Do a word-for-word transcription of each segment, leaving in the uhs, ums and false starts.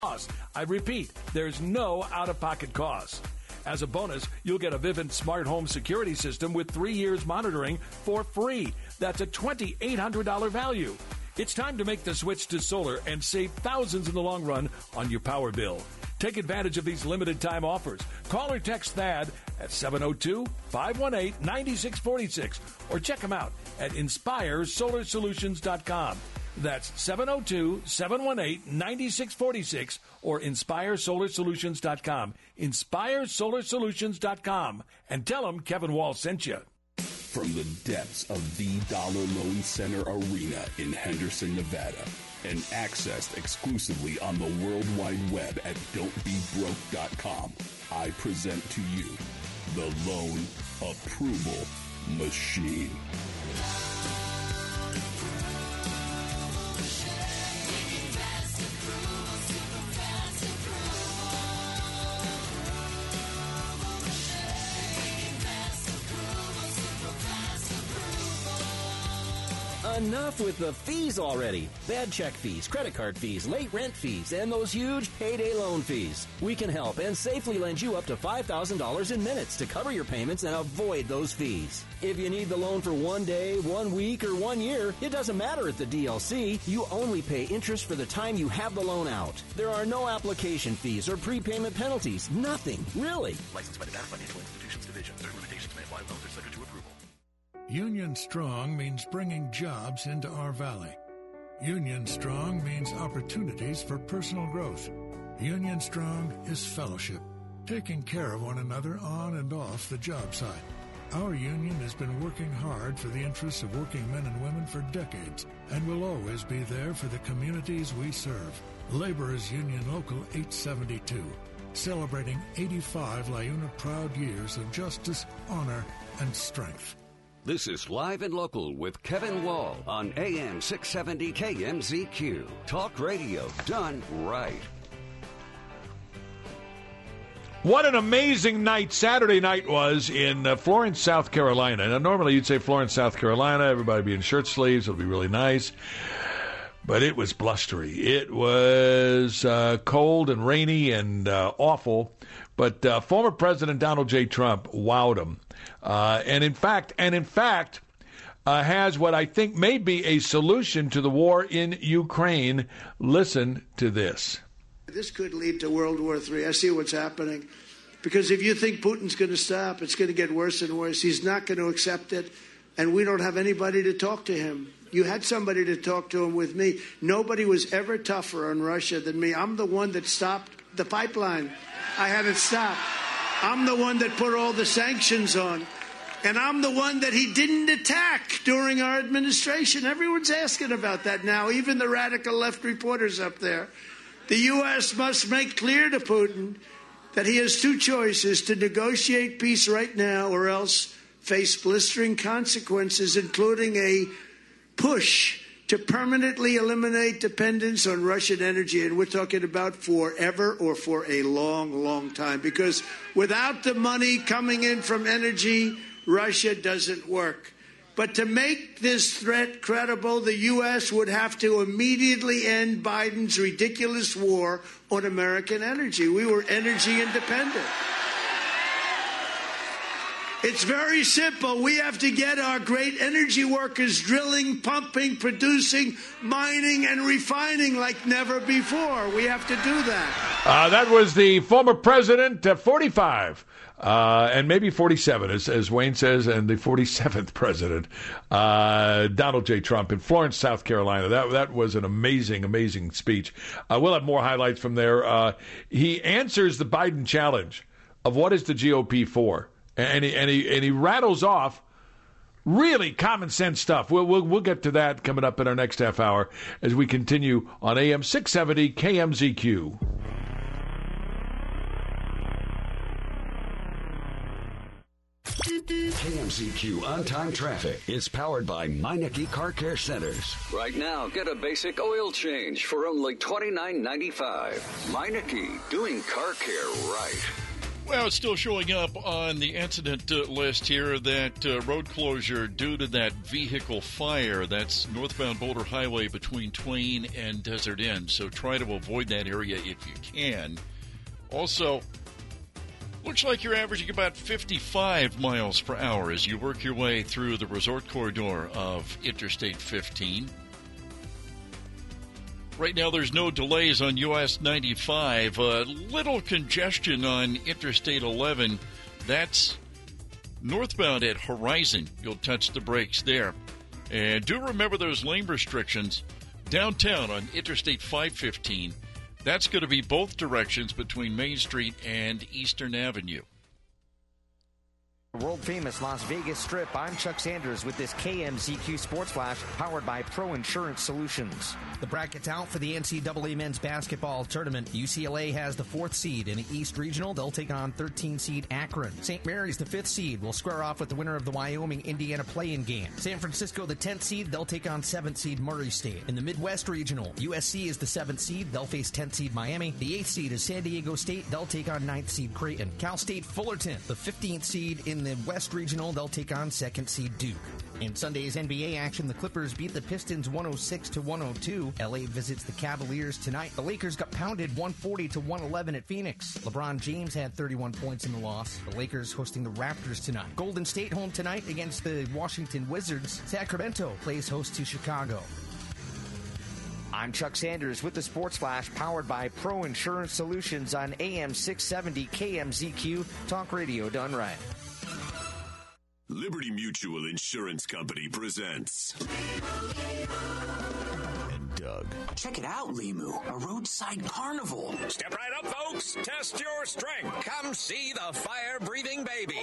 cost. I repeat, there's no out-of-pocket cost. As a bonus, you'll get a Vivint Smart Home Security System with three years monitoring for free. That's a two thousand eight hundred dollars value. It's time to make the switch to solar and save thousands in the long run on your power bill. Take advantage of these limited-time offers. Call or text THAD at seven oh two, five one eight, nine six four six or check them out at inspire solar solutions dot com. That's seven oh two, seven one eight, nine six four six or inspire solar solutions dot com. inspire solar solutions dot com. And tell them Kevin Wall sent you. From the depths of the Dollar Loan Center Arena in Henderson, Nevada, and accessed exclusively on the World Wide Web at don't be broke dot com, I present to you the Loan Approval Machine. Enough with the fees already. Bad check fees, credit card fees, late rent fees, and those huge payday loan fees. We can help and safely lend you up to five thousand dollars in minutes to cover your payments and avoid those fees. If you need the loan for one day, one week, or one year, it doesn't matter at the D L C. You only pay interest for the time you have the loan out. There are no application fees or prepayment penalties. Nothing, really. Licensed by the Nevada Financial Institutions Division. Certain limitations may apply. Loans are subject to approval. Union Strong means bringing jobs into our valley. Union Strong means opportunities for personal growth. Union Strong is fellowship, taking care of one another on and off the job site. Our union has been working hard for the interests of working men and women for decades and will always be there for the communities we serve. Laborers Union Local eight seventy-two, celebrating eighty-five LiUNA proud years of justice, honor, and strength. This is Live and Local with Kevin Wall on A M six seventy K M Z Q. Talk radio done right. What an amazing night Saturday night was in uh, Florence, South Carolina. Now, normally you'd say Florence, South Carolina, everybody be in shirt sleeves, it'll be really nice. But it was blustery. It was uh, cold and rainy and uh, awful. But uh, former President Donald J. Trump wowed him. Uh, and in fact, and in fact, uh, has what I think may be a solution to the war in Ukraine. Listen to this. This could lead to World War Three. I see what's happening. Because if you think Putin's going to stop, it's going to get worse and worse. He's not going to accept it, and we don't have anybody to talk to him. You had somebody to talk to him with me. Nobody was ever tougher on Russia than me. I'm the one that stopped the pipeline. I had it stopped. I'm the one that put all the sanctions on. And I'm the one that he didn't attack during our administration. Everyone's asking about that now, even the radical left reporters up there. The U S must make clear to Putin that he has two choices: to negotiate peace right now or else face blistering consequences, including a push to permanently eliminate dependence on Russian energy. And we're talking about forever or for a long, long time. Because without the money coming in from energy, Russia doesn't work. But to make this threat credible, the U S would have to immediately end Biden's ridiculous war on American energy. We were energy independent. It's very simple. We have to get our great energy workers drilling, pumping, producing, mining, and refining like never before. We have to do that. Uh, that was the former president, uh, forty-five, uh, and maybe forty-seven, as, as Wayne says, and the forty-seventh president, uh, Donald J. Trump in Florence, South Carolina. That that was an amazing, amazing speech. Uh, we'll have more highlights from there. Uh, he answers the Biden challenge of what is the G O P for. And he, and he and he rattles off really common sense stuff. We'll, we'll we'll get to that coming up in our next half hour as we continue on A M six seventy K M Z Q. K M Z Q On-Time Traffic is powered by Meineke Car Care Centers. Right now, get a basic oil change for only twenty-nine ninety-five. Meineke, doing car care right. Well, it's still showing up on the incident uh, list here, that uh, road closure due to that vehicle fire. That's northbound Boulder Highway between Twain and Desert Inn. So try to avoid that area if you can. Also, looks like you're averaging about fifty-five miles per hour as you work your way through the resort corridor of Interstate fifteen. Right now, there's no delays on U S ninety-five. A uh, little congestion on Interstate eleven. That's northbound at Horizon. You'll touch the brakes there. And do remember those lane restrictions downtown on Interstate five fifteen. That's going to be both directions between Main Street and Eastern Avenue. World-famous Las Vegas Strip, I'm Chuck Sanders with this K M Z Q Sports Flash powered by Pro Insurance Solutions. The bracket's out for the N C double A men's basketball tournament. U C L A has the fourth seed in the East Regional. They'll take on thirteen seed Akron. Saint Mary's, the fifth seed, will square off with the winner of the Wyoming-Indiana play-in game. San Francisco, the tenth seed, they'll take on seventh seed Murray State. In the Midwest Regional, U S C is the seventh seed. They'll face tenth seed Miami. The eighth seed is San Diego State. They'll take on ninth seed Creighton. Cal State Fullerton, the fifteenth seed in the West Regional, they'll take on second seed Duke. In Sunday's N B A action, the Clippers beat the Pistons one oh six to one oh two. L A visits the Cavaliers tonight. The Lakers got pounded one forty to one eleven at Phoenix. LeBron James had thirty-one points in the loss. The Lakers hosting the Raptors tonight. Golden State home tonight against the Washington Wizards. Sacramento plays host to Chicago. I'm Chuck Sanders with the Sports Flash powered by Pro Insurance Solutions on A M six seventy K M Z Q. Talk radio done right. Liberty Mutual Insurance Company presents and Doug. Check it out, Limu, a roadside carnival. Step right up, folks. Test your strength. Come see the fire-breathing baby.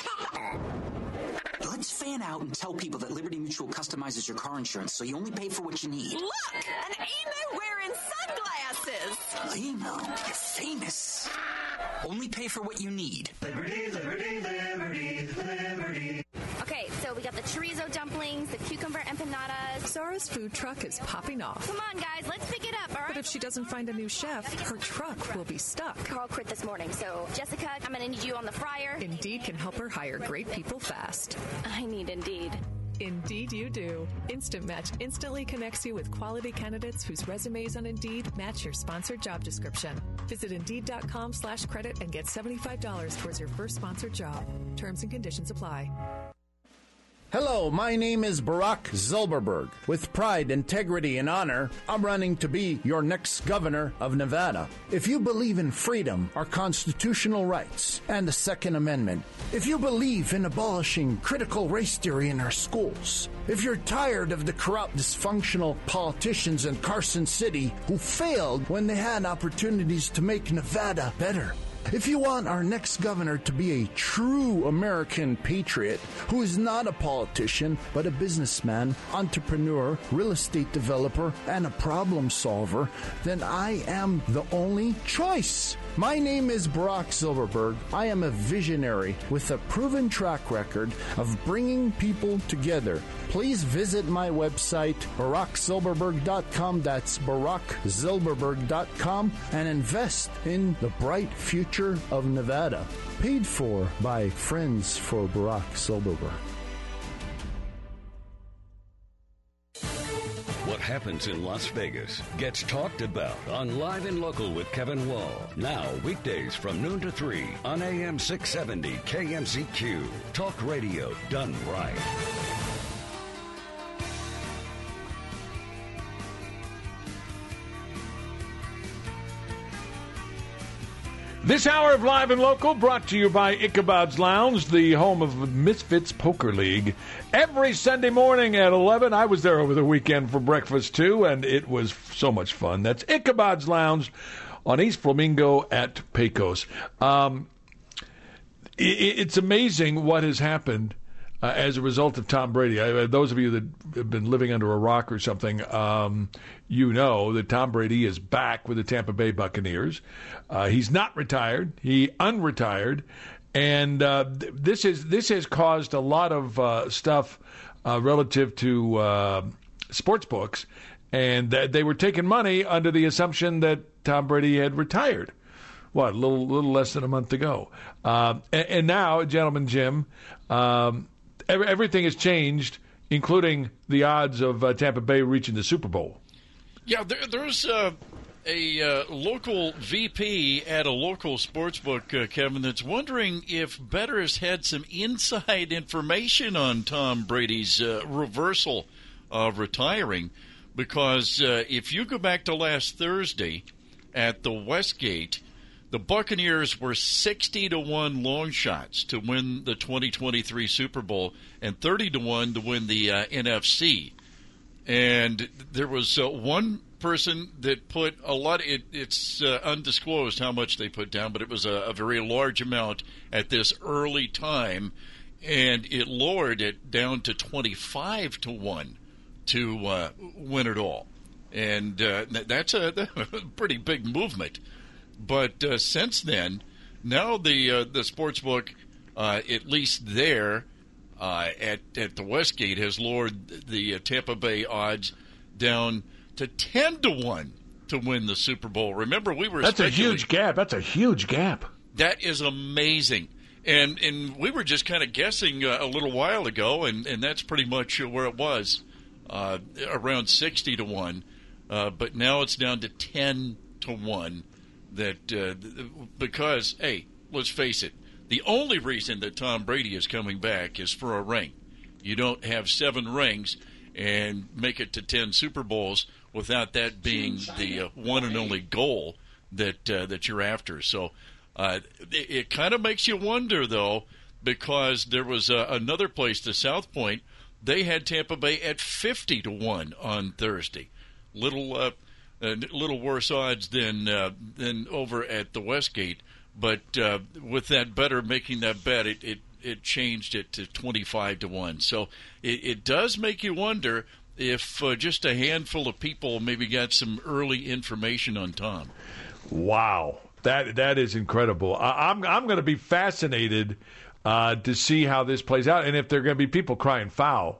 Let's fan out and tell people that Liberty Mutual customizes your car insurance so you only pay for what you need. Look, an emu wearing sunglasses. Limu, you're famous. Only pay for what you need. Liberty, liberty, liberty, liberty. Okay, so we got the chorizo dumplings, the cucumber empanadas. Zara's food truck is popping off. Come on, guys, let's pick it up, all right? But if she doesn't find a new chef, her truck will be stuck. Carl quit this morning, so Jessica, I'm going to need you on the fryer. Indeed can help her hire great people fast. I need Indeed. Indeed you do. Instant Match instantly connects you with quality candidates whose resumes on Indeed match your sponsored job description. Visit Indeed.com slash credit and get seventy-five dollars towards your first sponsored job. Terms and conditions apply. Hello, my name is Barack Zilberberg. With pride, integrity, and honor, I'm running to be your next governor of Nevada. If you believe in freedom, our constitutional rights, and the Second Amendment, if you believe in abolishing critical race theory in our schools, if you're tired of the corrupt, dysfunctional politicians in Carson City who failed when they had opportunities to make Nevada better, if you want our next governor to be a true American patriot who is not a politician but a businessman, entrepreneur, real estate developer, and a problem solver, then I am the only choice. My name is Barack Zilberberg. I am a visionary with a proven track record of bringing people together. Please visit my website, barack zilberberg dot com. That's barack zilberberg dot com, and invest in the bright future of Nevada. Paid for by Friends for Barack Zilberberg. What happens in Las Vegas gets talked about on Live and Local with Kevin Wall. Now, weekdays from noon to three on A M six seventy K M Z Q. Talk radio done right. This hour of Live and Local brought to you by Ichabod's Lounge, the home of Misfits Poker League. Every Sunday morning at eleven, I was there over the weekend for breakfast too, and it was so much fun. That's Ichabod's Lounge on East Flamingo at Pecos. Um, it, it's amazing what has happened uh, as a result of Tom Brady. I, those of you that have been living under a rock or something, um, you know that Tom Brady is back with the Tampa Bay Buccaneers. Uh, he's not retired. He unretired. And uh, th- this is this has caused a lot of uh, stuff uh, relative to uh, sports books. And th- they were taking money under the assumption that Tom Brady had retired. what, a little, little less than a month ago. Uh, and, and now, Gentleman Jim, um, every, everything has changed, including the odds of uh, Tampa Bay reaching the Super Bowl. Yeah, there, there's uh, a uh, local V P at a local sportsbook, uh, Kevin, that's wondering if Better has had some inside information on Tom Brady's uh, reversal of retiring. Because uh, if you go back to last Thursday at the Westgate, the Buccaneers were sixty to one long shots to win the twenty twenty-three Super Bowl and thirty to one to win the uh, N F C. And there was uh, one person that put a lot, it, it's uh, undisclosed how much they put down, but it was a, a very large amount at this early time, and it lowered it down to twenty-five to one. To uh, win it all. And uh, that's a, a pretty big movement. But uh, since then, now the uh, the sportsbook, uh, at least there uh, at, at the Westgate, has lowered the uh, Tampa Bay odds down to ten to one to win the Super Bowl. Remember, we were That's a huge gap. That's a huge gap. That is amazing. And and we were just kind of guessing uh, a little while ago, and, and that's pretty much where it was. Uh, around sixty to one, uh, but now it's down to ten to one. That uh, because, hey, let's face it, the only reason that Tom Brady is coming back is for a ring. You don't have seven rings and make it to ten Super Bowls without that being the uh, one and only goal that uh, that you're after. So uh, it, it kind of makes you wonder, though, because there was uh, another place, the South Point. They had Tampa Bay at fifty to one on Thursday. Little uh, uh, little worse odds than uh, than over at the Westgate. But uh, with that Better making that bet, it, it, it changed it to twenty-five to one. So it, it does make you wonder if uh, just a handful of people maybe got some early information on Tom. Wow. That that is incredible. I, I'm I'm going to be fascinated Uh, to see how this plays out, and if there are going to be people crying foul.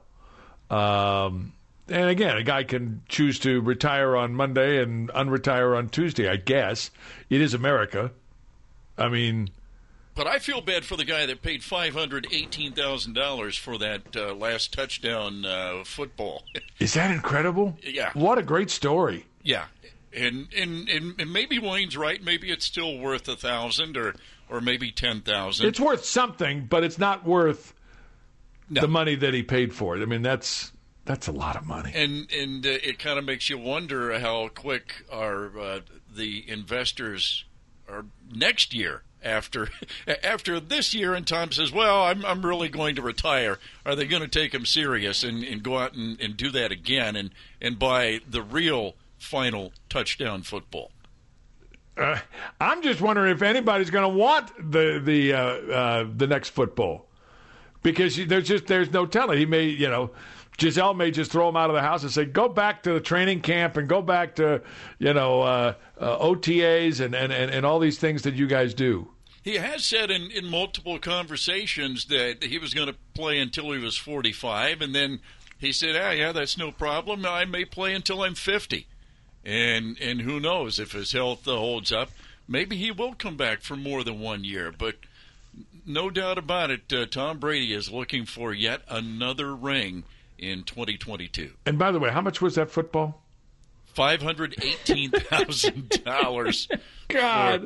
Um, and again, a guy can choose to retire on Monday and unretire on Tuesday, I guess. It is America. I mean... But I feel bad for the guy that paid five hundred eighteen thousand dollars for that uh, last touchdown uh, football. Is that incredible? Yeah. What a great story. Yeah. And, and, and, and maybe Wayne's right. Maybe it's still worth a thousand or... Or maybe ten thousand. It's worth something, but it's not worth no. the money that he paid for it. I mean, that's that's a lot of money. And and uh, it kind of makes you wonder how quick are uh, the investors are next year after after this year. And Tom says, "Well, I'm I'm really going to retire." Are they going to take him serious and, and go out and, and do that again and and buy the real final touchdown football? Uh, I'm just wondering if anybody's going to want the the uh, uh, the next football, because there's just there's no telling. He may, you know, Giselle may just throw him out of the house and say, "Go back to the training camp and go back to, you know, uh, uh, O T As and, and, and, and all these things that you guys do." He has said in, in multiple conversations that he was going to play until he was forty-five, and then he said, "Ah, yeah, that's no problem. I may play until I'm fifty." And and who knows if his health uh, holds up. Maybe he will come back for more than one year. But no doubt about it, uh, Tom Brady is looking for yet another ring in twenty twenty-two. And by the way, how much was that football? five hundred eighteen thousand dollars. God.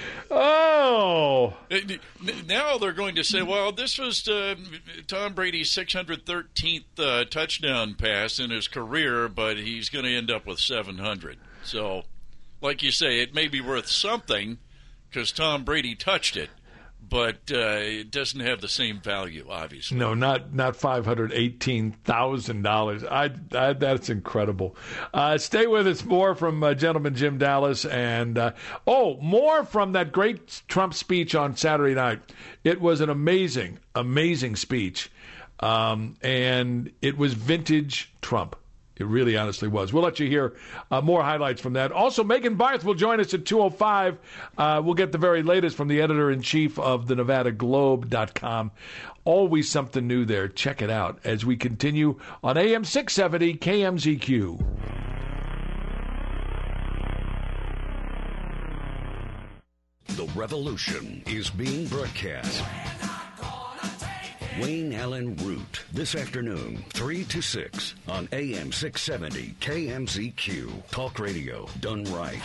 Oh. Now they're going to say, well, this was uh, Tom Brady's six hundred thirteenth uh, touchdown pass in his career, but he's going to end up with seven hundred. So, like you say, it may be worth something because Tom Brady touched it, but uh, it doesn't have the same value, obviously. No, not not five hundred eighteen thousand dollars. I, I that's incredible. Uh, stay with us. More from uh, Gentleman Jim Dallas, and uh, oh, more from that great Trump speech on Saturday night. It was an amazing, amazing speech, um, and it was vintage Trump. It really honestly was. We'll let you hear uh, more highlights from that. Also, Megan Barth will join us at two oh five. Uh, we'll get the very latest from the editor-in-chief of the Nevada Globe dot com. Always something new there. Check it out as we continue on A M six seventy K M Z Q. The radio revolution is being broadcast. Wayne Allen Root, this afternoon, three to six on A M six seventy K M Z Q. Talk radio done right.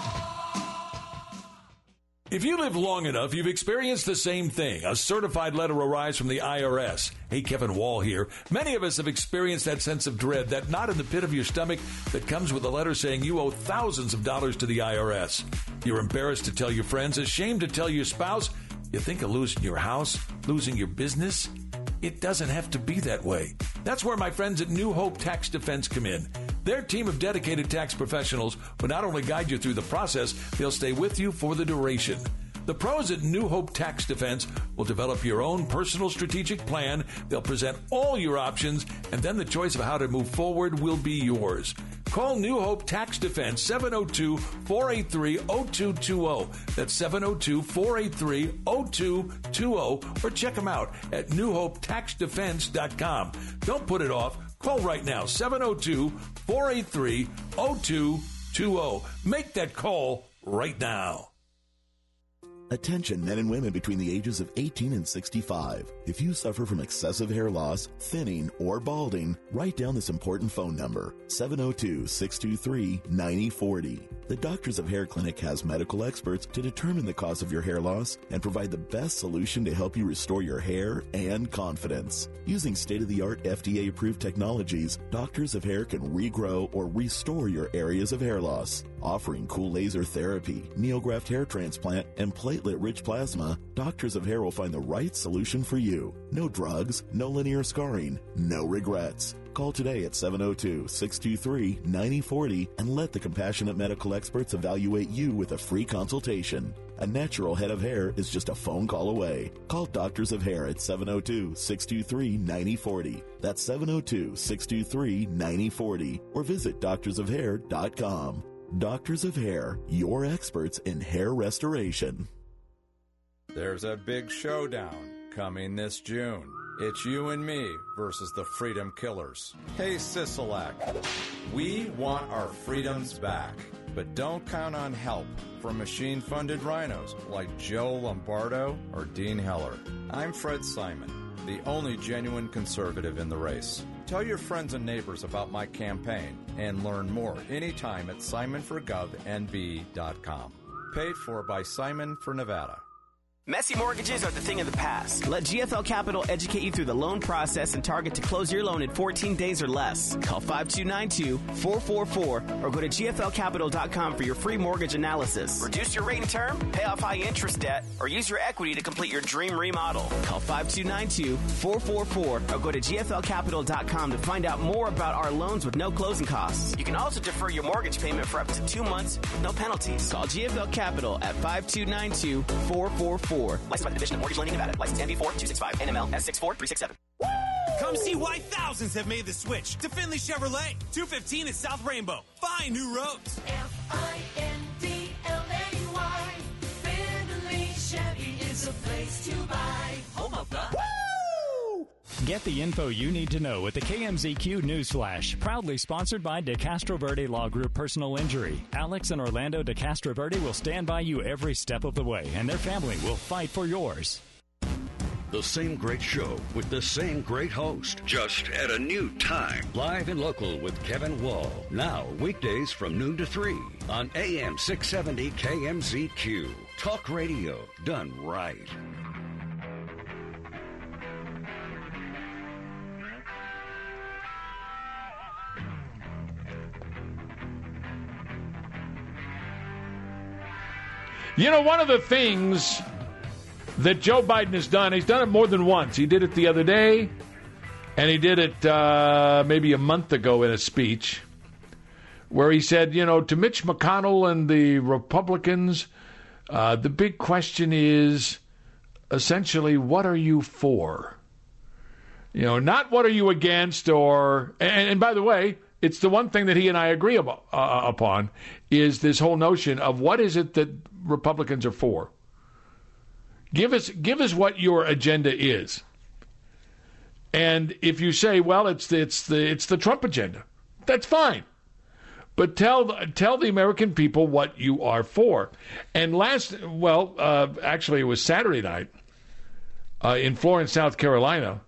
If you live long enough, you've experienced the same thing, a certified letter arrives from the I R S. Hey, Kevin Wall here. Many of us have experienced that sense of dread, that knot in the pit of your stomach that comes with a letter saying you owe thousands of dollars to the I R S. You're embarrassed to tell your friends, ashamed to tell your spouse. You think of losing your house, losing your business? It doesn't have to be that way. That's where my friends at New Hope Tax Defense come in. Their team of dedicated tax professionals will not only guide you through the process, they'll stay with you for the duration. The pros at New Hope Tax Defense will develop your own personal strategic plan. They'll present all your options, and then the choice of how to move forward will be yours. Call New Hope Tax Defense, seven oh two, four eight three, oh two two oh. That's seven oh two, four eight three, oh two two oh. Or check them out at new hope tax defense dot com. Don't put it off. Call right now, seven oh two, four eight three, oh two two oh. Make that call right now. Attention men and women between the ages of eighteen and sixty-five. If you suffer from excessive hair loss, thinning, or balding, write down this important phone number, seven oh two, six two three, nine oh four oh. The Doctors of Hair Clinic has medical experts to determine the cause of your hair loss and provide the best solution to help you restore your hair and confidence. Using state-of-the-art F D A-approved technologies, Doctors of Hair can regrow or restore your areas of hair loss. Offering cool laser therapy, neograft hair transplant, and platelet-rich plasma, Doctors of Hair will find the right solution for you. No drugs, no linear scarring, no regrets. Call today at seven oh two, six two three, nine oh four oh and let the compassionate medical experts evaluate you with a free consultation. A natural head of hair is just a phone call away. Call Doctors of Hair at seven oh two, six two three, nine oh four oh. That's seven oh two, six two three, nine oh four oh. Or visit doctors of hair dot com. Doctors of Hair, your experts in hair restoration. There's a big showdown coming this June. It's you and me versus the Freedom Killers. Hey, Sisolak, we want our freedoms back, but don't count on help from machine-funded rhinos like Joe Lombardo or Dean Heller. I'm Fred Simon, the only genuine conservative in the race. Tell your friends and neighbors about my campaign and learn more anytime at simon for gov n b dot com. Paid for by Simon for Nevada. Messy mortgages are the thing of the past. Let G F L Capital educate you through the loan process and target to close your loan in fourteen days or less. Call five two nine two, four four four or go to G F L capital dot com for your free mortgage analysis. Reduce your rate and term, pay off high interest debt, or use your equity to complete your dream remodel. Call five two nine two, four four four or go to G F L capital dot com to find out more about our loans with no closing costs. You can also defer your mortgage payment for up to two months with no penalties. Call G F L Capital at five two nine two, four four four. Licensed by the Division of Mortgage Lending Nevada. License M B four two six five N M L S six four three six seven. Come see why thousands have made the switch to Finley Chevrolet. two fifteen is South Rainbow. Find new roads. F I N D L A Y. Finley Chevy is a place to buy. Home of the... Woo! Get the info you need to know with the K M Z Q News Flash. Proudly sponsored by De Castro Verde Law Group Personal Injury. Alex and Orlando De Castro Verde will stand by you every step of the way, and their family will fight for yours. The same great show with the same great host, just at a new time. Live and local with Kevin Wall. Now, weekdays from noon to three on A M six seventy K M Z Q. Talk radio done right. You know, one of the things that Joe Biden has done, he's done it more than once. He did it the other day, and he did it uh, maybe a month ago in a speech where he said, you know, to Mitch McConnell and the Republicans, uh, the big question is essentially, what are you for? You know, not what are you against or, and, and by the way, it's the one thing that he and I agree about, uh, upon is this whole notion of what is it that Republicans are for. Give us, give us what your agenda is. And if you say, well, it's the, it's the, it's the Trump agenda, that's fine. but tell tell the American people what you are for. And last, well, uh, actually, it was Saturday night uh, in Florence, South Carolina,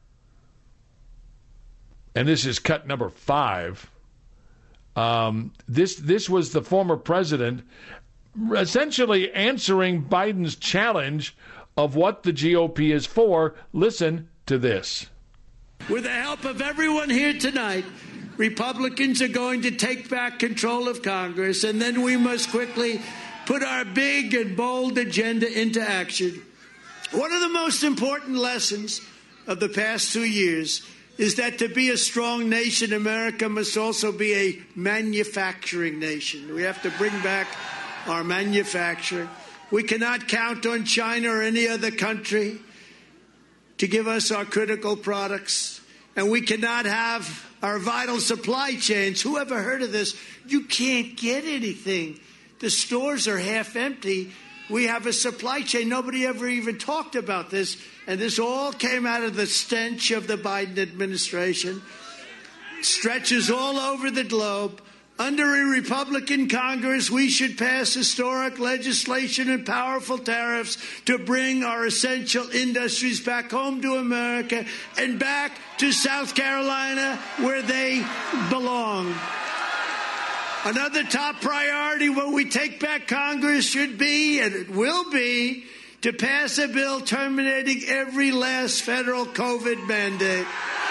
and this is cut number five. Um, this this was the former president essentially answering Biden's challenge of what the G O P is for. Listen to this. With the help of everyone here tonight, Republicans are going to take back control of Congress, and then we must quickly put our big and bold agenda into action. One of the most important lessons of the past two years is that to be a strong nation, America must also be a manufacturing nation. We have to bring back our manufacturing. We cannot count on China or any other country to give us our critical products. And we cannot have our vital supply chains. Who ever heard of this? You can't get anything. The stores are half empty. We have a supply chain. Nobody ever even talked about this. And this all came out of the stench of the Biden administration. Stretches all over the globe. Under a Republican Congress, we should pass historic legislation and powerful tariffs to bring our essential industries back home to America and back to South Carolina where they belong. Another top priority when we take back Congress should be, and it will be, to pass a bill terminating every last federal COVID mandate.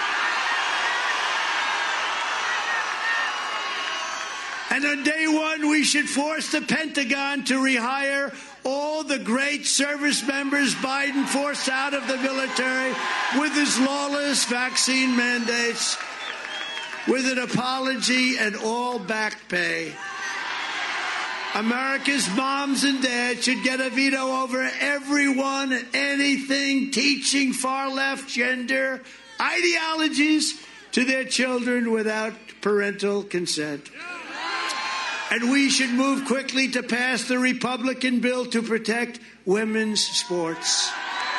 And on day one, we should force the Pentagon to rehire all the great service members Biden forced out of the military with his lawless vaccine mandates, with an apology and all back pay. America's moms and dads should get a veto over everyone and anything teaching far-left gender ideologies to their children without parental consent. And we should move quickly to pass the Republican bill to protect women's sports.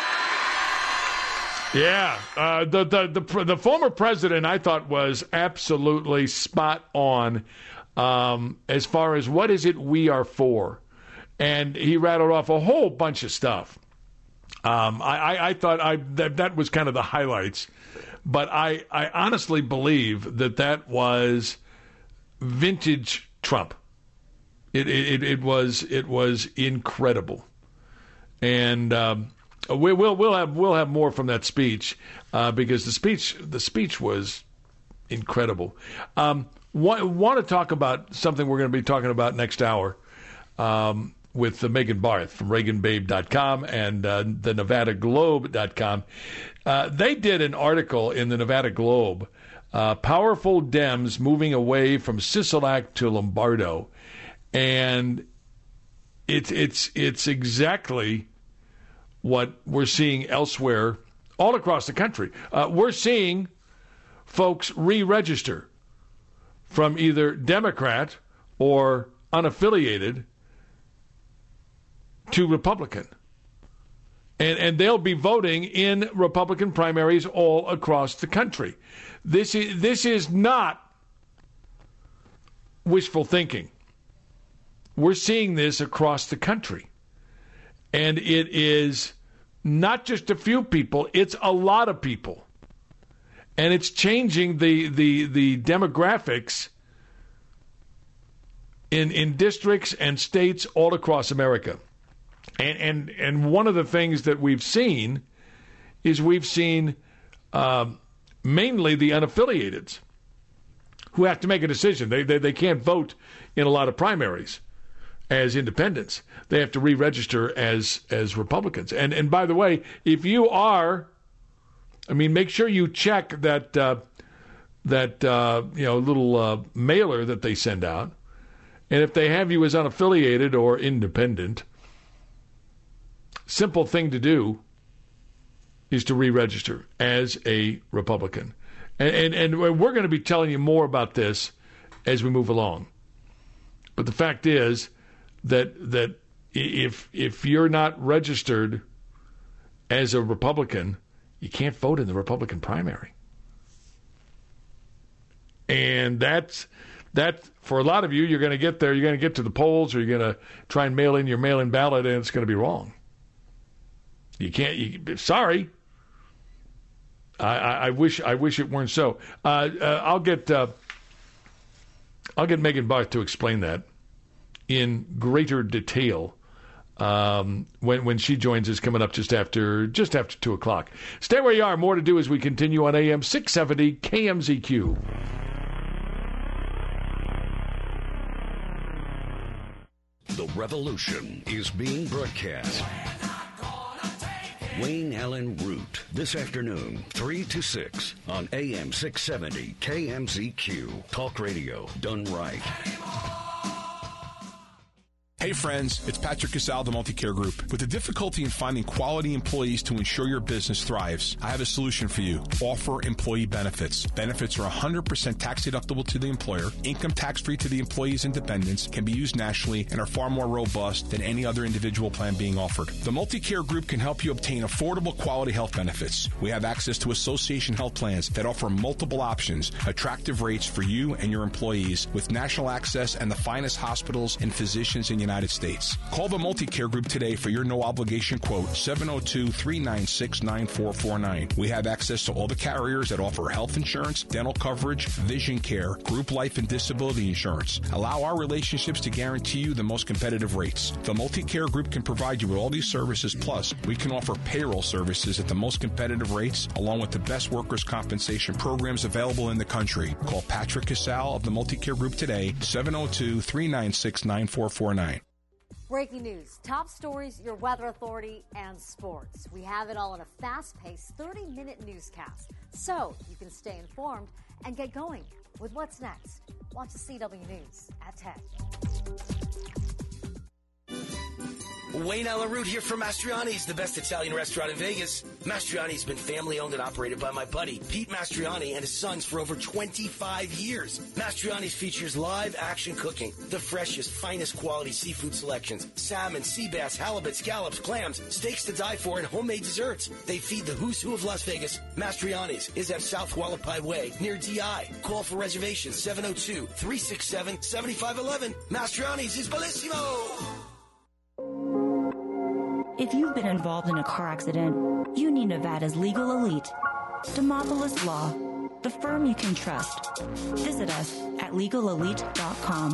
Yeah, uh, the, the the the former president, I thought, was absolutely spot on um, as far as what is it we are for, and he rattled off a whole bunch of stuff. Um, I, I, I thought I that, that was kind of the highlights, but I I honestly believe that that was vintage Trump. It it it was it was incredible, and um, we, we'll we'll have we'll have more from that speech uh, because the speech the speech was incredible. Um, want, want to talk about something we're going to be talking about next hour um, with uh, Megan Barth from Reagan Babe dot com and uh, the Nevada Globe dot com. Uh, they did an article in the Nevada Globe, uh, powerful Dems moving away from Sisolak to Lombardo. And it's it's it's exactly what we're seeing elsewhere, all across the country. Uh, we're seeing folks re-register from either Democrat or unaffiliated to Republican, and and they'll be voting in Republican primaries all across the country. This is this is not wishful thinking. We're seeing this across the country. And it is not just a few people, it's a lot of people. And it's changing the the, the demographics in, in districts and states all across America. And, and, and one of the things that we've seen is we've seen um, mainly the unaffiliateds who have to make a decision. They, they, they can't vote in a lot of primaries as independents. They have to re-register as as Republicans. And and by the way, if you are, I mean, make sure you check that uh, that uh, you know little uh, mailer that they send out. And if they have you as unaffiliated or independent, simple thing to do is to re-register as a Republican. And and, and we're going to be telling you more about this as we move along. But the fact is that that if if you're not registered as a Republican, you can't vote in the Republican primary. And that's that for a lot of you, you're going to get there, you're going to get to the polls, or you're going to try and mail in your mail-in ballot, and it's going to be wrong. You can't. You, sorry. I, I, I wish. I wish it weren't so. Uh, uh, I'll get. Uh, I'll get Megan Barth to explain that in greater detail um, when when she joins us, coming up just after just after two o'clock. Stay where you are. More to do as we continue on A M six seventy K M Z Q. The revolution is being broadcast. Wayne Allen Root, this afternoon, three to six on A M six seventy K M Z Q. Talk radio done right. Hey friends, it's Patrick Casal, the Multicare Group. With the difficulty in finding quality employees to ensure your business thrives, I have a solution for you. Offer employee benefits. Benefits are one hundred percent tax deductible to the employer, income tax-free to the employee's and dependents, can be used nationally, and are far more robust than any other individual plan being offered. The Multicare Group can help you obtain affordable quality health benefits. We have access to association health plans that offer multiple options, attractive rates for you and your employees, with national access and the finest hospitals and physicians in the United States. Call the Multicare Group today for your no-obligation quote, seven oh two, three nine six, nine four four nine. We have access to all the carriers that offer health insurance, dental coverage, vision care, group life and disability insurance. Allow our relationships to guarantee you the most competitive rates. The Multicare Group can provide you with all these services, plus we can offer payroll services at the most competitive rates, along with the best workers' compensation programs available in the country. Call Patrick Casal of the Multicare Group today, seven oh two, three nine six, nine four four nine. Breaking news, top stories, your weather authority, and sports. We have it all in a fast-paced thirty-minute newscast, so you can stay informed and get going with what's next. Watch the C W News at ten. Wayne Allen Root here from Mastriani's, the best Italian restaurant in Vegas. Mastriani's been family-owned and operated by my buddy, Pete Mastriani, and his sons for over twenty-five years. Mastriani's features live action cooking, the freshest, finest quality seafood selections, salmon, sea bass, halibut, scallops, clams, steaks to die for, and homemade desserts. They feed the who's who of Las Vegas. Mastriani's is at South Hualapai Way, near D I. Call for reservations, seven oh two, three six seven, seven five one one. Mastriani's is bellissimo! If you've been involved in a car accident, you need Nevada's legal elite, Demopolis Law, the firm you can trust. Visit us at legal elite dot com.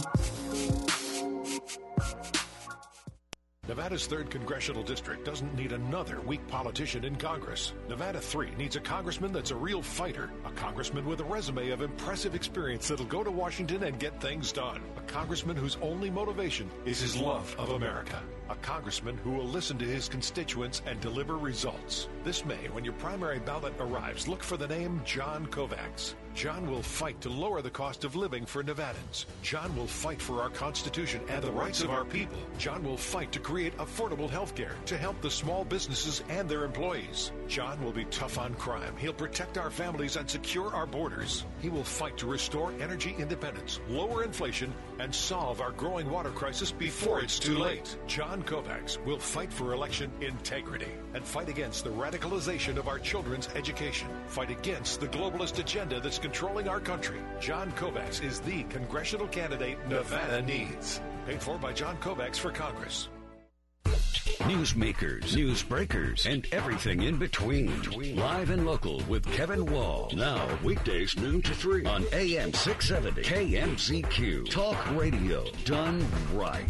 Nevada's third Congressional District doesn't need another weak politician in Congress. Nevada three needs a congressman that's a real fighter, a congressman with a resume of impressive experience that'll go to Washington and get things done, a congressman whose only motivation is his love of America, a congressman who will listen to his constituents and deliver results. This May, when your primary ballot arrives, look for the name John Kovacs. John will fight to lower the cost of living for Nevadans. John will fight for our Constitution and the rights of our people. John will fight to create affordable health care to help the small businesses and their employees. John will be tough on crime. He'll protect our families and secure our borders. He will fight to restore energy independence, lower inflation, and solve our growing water crisis before it's too late. John Kovacs will fight for election integrity and fight against the radicalization of our children's education. Fight against the globalist agenda that's controlling our country. John Kovacs is the congressional candidate Nevada needs. Paid for by John Kovacs for Congress. Newsmakers, news breakers, and everything in between. Live and local with Kevin Wall. Now, weekdays noon to three on A M six seventy K M Z Q. Talk radio done right.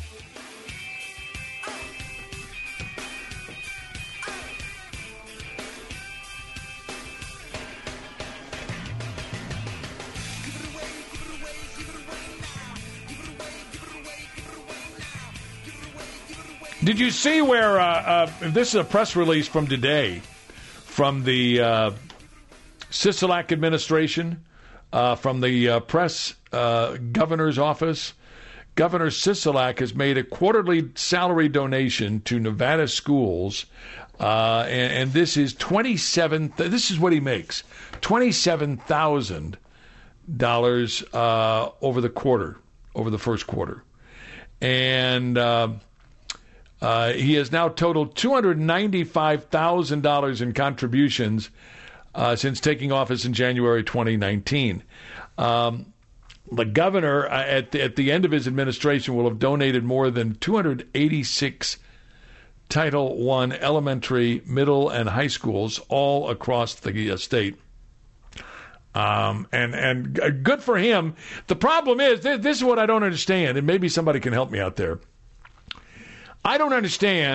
Did you see where, uh, uh, this is a press release from today, from the uh, Sisolak administration, uh, from the uh, press uh, governor's office. Governor Sisolak has made a quarterly salary donation to Nevada schools, uh, and, and this is twenty-seven. This is what he makes: twenty-seven thousand dollars uh, over the quarter, over the first quarter, and. Uh, Uh, he has now totaled two hundred ninety-five thousand dollars in contributions uh, since taking office in January twenty nineteen. Um, The governor, uh, at, the, at the end of his administration, will have donated more than two hundred eighty-six Title I elementary, middle, and high schools all across the uh, state. Um, and, and good for him. The problem is, this is what I don't understand, and maybe somebody can help me out there. I don't understand